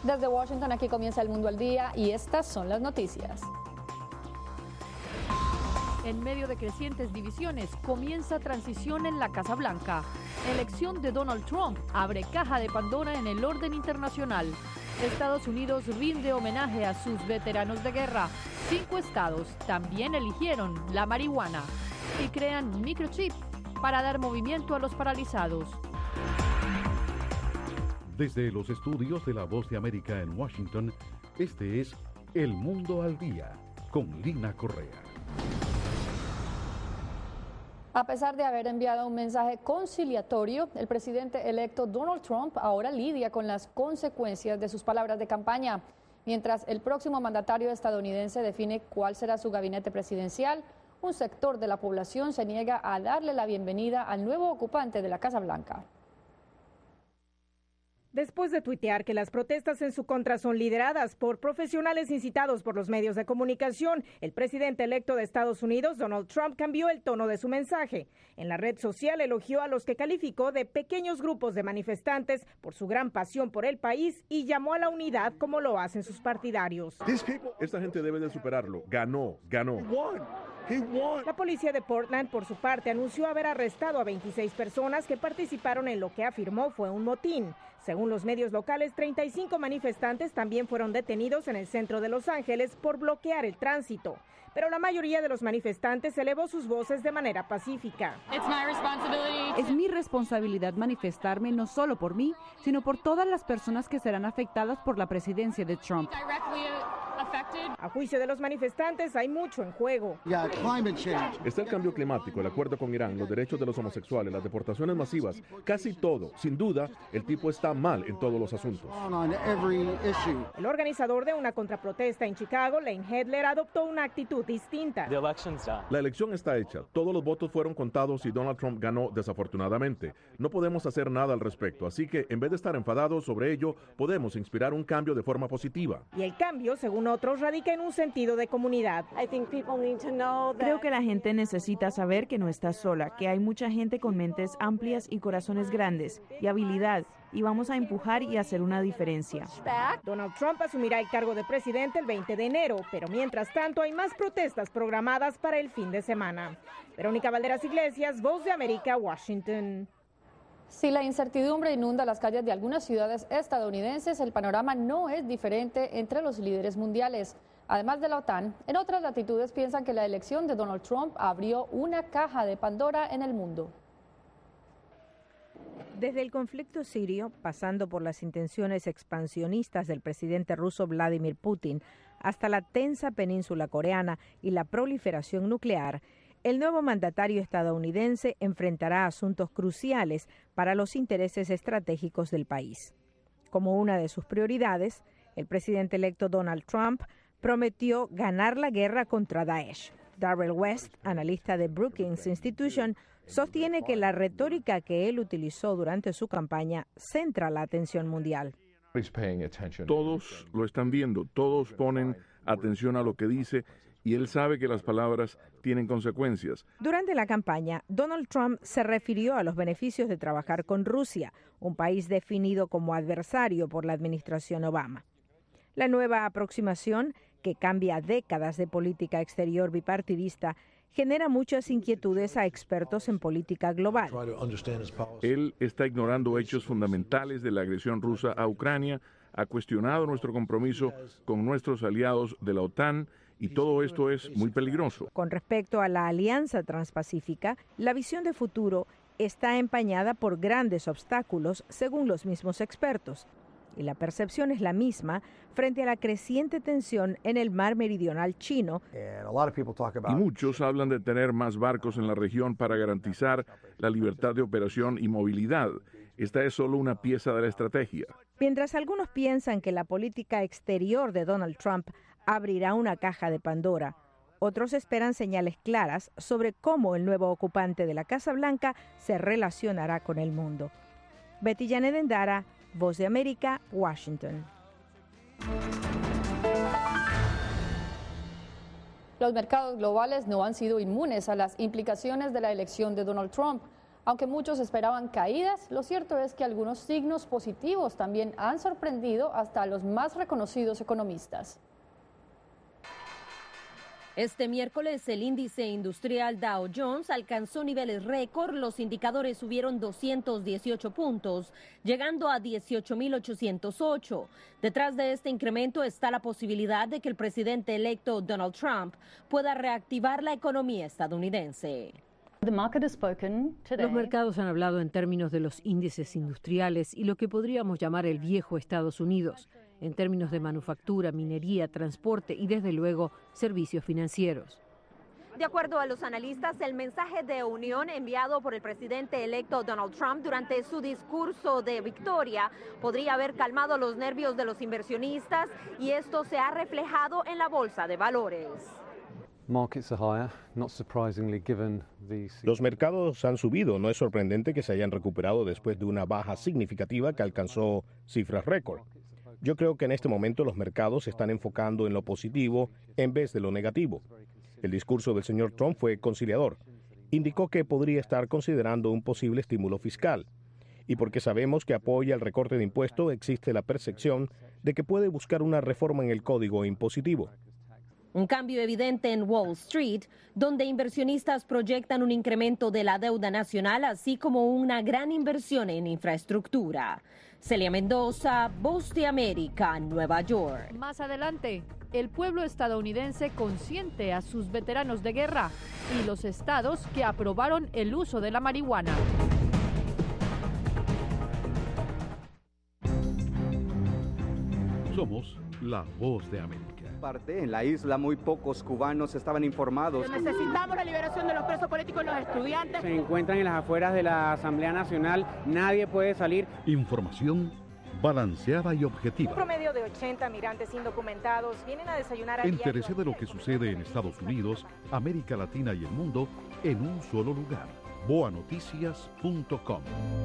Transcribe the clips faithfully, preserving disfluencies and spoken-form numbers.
Desde Washington, aquí comienza El Mundo al Día y estas son las noticias. En medio de crecientes divisiones, comienza transición en la Casa Blanca. Elección de Donald Trump abre caja de Pandora en el orden internacional. Estados Unidos rinde homenaje a sus veteranos de guerra. Cinco estados también eligieron la marihuana y crean microchip para dar movimiento a los paralizados. Desde los estudios de La Voz de América en Washington, este es El Mundo al Día, con Lina Correa. A pesar de haber enviado un mensaje conciliatorio, el presidente electo Donald Trump ahora lidia con las consecuencias de sus palabras de campaña. Mientras el próximo mandatario estadounidense define cuál será su gabinete presidencial, un sector de la población se niega a darle la bienvenida al nuevo ocupante de la Casa Blanca. Después de tuitear que las protestas en su contra son lideradas por profesionales incitados por los medios de comunicación, el presidente electo de Estados Unidos, Donald Trump, cambió el tono de su mensaje. En la red social elogió a los que calificó de pequeños grupos de manifestantes por su gran pasión por el país y llamó a la unidad como lo hacen sus partidarios. Esta gente debe de superarlo. Ganó, ganó. La policía de Portland, por su parte, anunció haber arrestado a veintiséis personas que participaron en lo que afirmó fue un motín. Según los medios locales, treinta y cinco manifestantes también fueron detenidos en el centro de Los Ángeles por bloquear el tránsito. Pero la mayoría de los manifestantes elevó sus voces de manera pacífica. Es mi responsabilidad manifestarme no solo por mí, sino por todas las personas que serán afectadas por la presidencia de Trump. A juicio de los manifestantes, hay mucho en juego. Está el cambio climático, el acuerdo con Irán, los derechos de los homosexuales, las deportaciones masivas, casi todo. Sin duda, el tipo está mal en todos los asuntos. El organizador de una contraprotesta en Chicago, Lane Hedler, adoptó una actitud distinta. La elección está hecha. Todos los votos fueron contados y Donald Trump ganó desafortunadamente. No podemos hacer nada al respecto, así que en vez de estar enfadados sobre ello, podemos inspirar un cambio de forma positiva. Y el cambio, según otros, radica en un sentido de comunidad. Creo que la gente necesita saber que no está sola, que hay mucha gente con mentes amplias y corazones grandes y habilidad, y vamos a empujar y hacer una diferencia. Donald Trump asumirá el cargo de presidente el veinte de enero, pero mientras tanto hay más protestas programadas para el fin de semana. Verónica Valderas Iglesias, Voz de América, Washington. Si la incertidumbre inunda las calles de algunas ciudades estadounidenses, el panorama no es diferente entre los líderes mundiales. Además de la OTAN, en otras latitudes piensan que la elección de Donald Trump abrió una caja de Pandora en el mundo. Desde el conflicto sirio, pasando por las intenciones expansionistas del presidente ruso Vladimir Putin, hasta la tensa península coreana y la proliferación nuclear, el nuevo mandatario estadounidense enfrentará asuntos cruciales para los intereses estratégicos del país. Como una de sus prioridades, el presidente electo Donald Trump prometió ganar la guerra contra Daesh. Darrell West, analista de Brookings Institution, sostiene que la retórica que él utilizó durante su campaña centra la atención mundial. Todos lo están viendo, todos ponen atención a lo que dice y él sabe que las palabras tienen consecuencias. Durante la campaña, Donald Trump se refirió a los beneficios de trabajar con Rusia, un país definido como adversario por la administración Obama. La nueva aproximación, que cambia décadas de política exterior bipartidista, genera muchas inquietudes a expertos en política global. Él está ignorando hechos fundamentales de la agresión rusa a Ucrania, ha cuestionado nuestro compromiso con nuestros aliados de la OTAN y todo esto es muy peligroso. Con respecto a la Alianza Transpacífica, la visión de futuro está empañada por grandes obstáculos, según los mismos expertos. Y la percepción es la misma frente a la creciente tensión en el mar meridional chino. Y muchos hablan de tener más barcos en la región para garantizar la libertad de operación y movilidad. Esta es solo una pieza de la estrategia. Mientras algunos piensan que la política exterior de Donald Trump abrirá una caja de Pandora, otros esperan señales claras sobre cómo el nuevo ocupante de la Casa Blanca se relacionará con el mundo. Betty Janet Endara, Voz de América, Washington. Los mercados globales no han sido inmunes a las implicaciones de la elección de Donald Trump. Aunque muchos esperaban caídas, lo cierto es que algunos signos positivos también han sorprendido hasta a los más reconocidos economistas. Este miércoles el índice industrial Dow Jones alcanzó niveles récord, los indicadores subieron doscientos dieciocho puntos, llegando a dieciocho mil ochocientos ocho. Detrás de este incremento está la posibilidad de que el presidente electo Donald Trump pueda reactivar la economía estadounidense. Los mercados han hablado en términos de los índices industriales y lo que podríamos llamar el viejo Estados Unidos, en términos de manufactura, minería, transporte y, desde luego, servicios financieros. De acuerdo a los analistas, el mensaje de unión enviado por el presidente electo Donald Trump durante su discurso de victoria podría haber calmado los nervios de los inversionistas y esto se ha reflejado en la bolsa de valores. Los mercados han subido, no es sorprendente que se hayan recuperado después de una baja significativa que alcanzó cifras récord. Yo creo que en este momento los mercados se están enfocando en lo positivo en vez de lo negativo. El discurso del señor Trump fue conciliador. Indicó que podría estar considerando un posible estímulo fiscal. Y porque sabemos que apoya el recorte de impuestos, existe la percepción de que puede buscar una reforma en el código impositivo. Un cambio evidente en Wall Street, donde inversionistas proyectan un incremento de la deuda nacional, así como una gran inversión en infraestructura. Celia Mendoza, Voz de América, Nueva York. Más adelante, el pueblo estadounidense consiente a sus veteranos de guerra y los estados que aprobaron el uso de la marihuana. Somos la Voz de América. En la isla muy pocos cubanos estaban informados. Necesitamos la liberación de los presos políticos y los estudiantes. Se encuentran en las afueras de la Asamblea Nacional, nadie puede salir. Información balanceada y objetiva. Un promedio de ochenta migrantes indocumentados vienen a desayunar a Entérese de lo que sucede en Estados Unidos, América Latina y el mundo en un solo lugar. boa noticias punto com.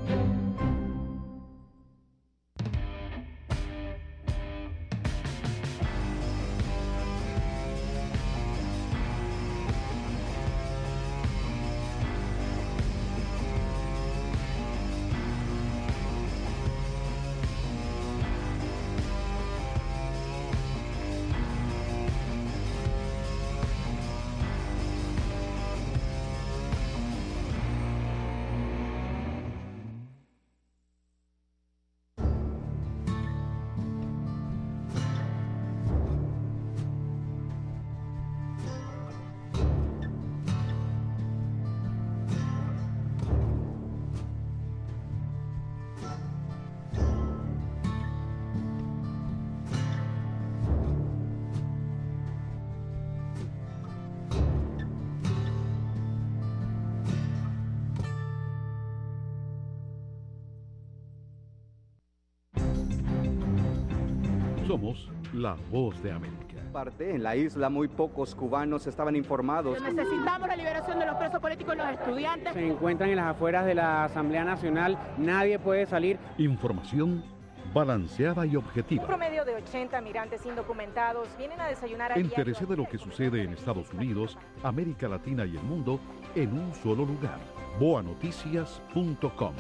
Somos la Voz de América. Parte en la isla muy pocos cubanos estaban informados. Necesitamos la liberación de los presos políticos y los estudiantes. Se encuentran en las afueras de la Asamblea Nacional, nadie puede salir. Información balanceada y objetiva. Un promedio de ochenta migrantes indocumentados vienen a desayunar a Entérese de lo que sucede en Estados Unidos, América Latina y el mundo en un solo lugar. boa noticias punto com.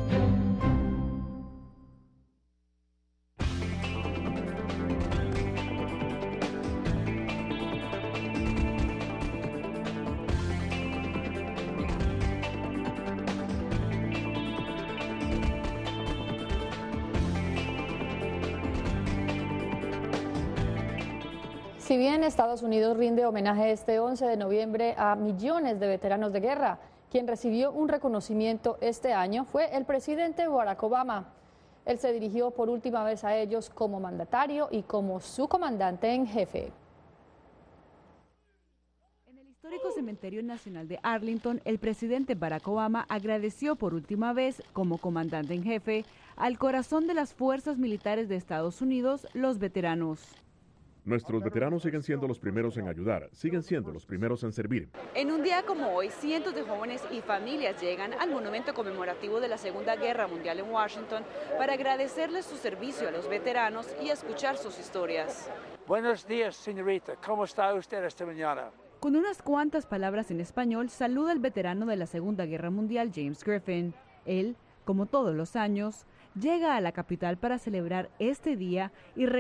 Si bien Estados Unidos rinde homenaje este once de noviembre a millones de veteranos de guerra, quien recibió un reconocimiento este año fue el presidente Barack Obama. Él se dirigió por última vez a ellos como mandatario y como su comandante en jefe. En el histórico Cementerio Nacional de Arlington, el presidente Barack Obama agradeció por última vez como comandante en jefe al corazón de las fuerzas militares de Estados Unidos, los veteranos. Nuestros veteranos siguen siendo los primeros en ayudar, siguen siendo los primeros en servir. En un día como hoy, cientos de jóvenes y familias llegan al monumento conmemorativo de la Segunda Guerra Mundial en Washington para agradecerles su servicio a los veteranos y escuchar sus historias. Buenos días, señorita. ¿Cómo está usted esta mañana? Con unas cuantas palabras en español, saluda al veterano de la Segunda Guerra Mundial, James Griffin. Él, como todos los años, llega a la capital para celebrar este día y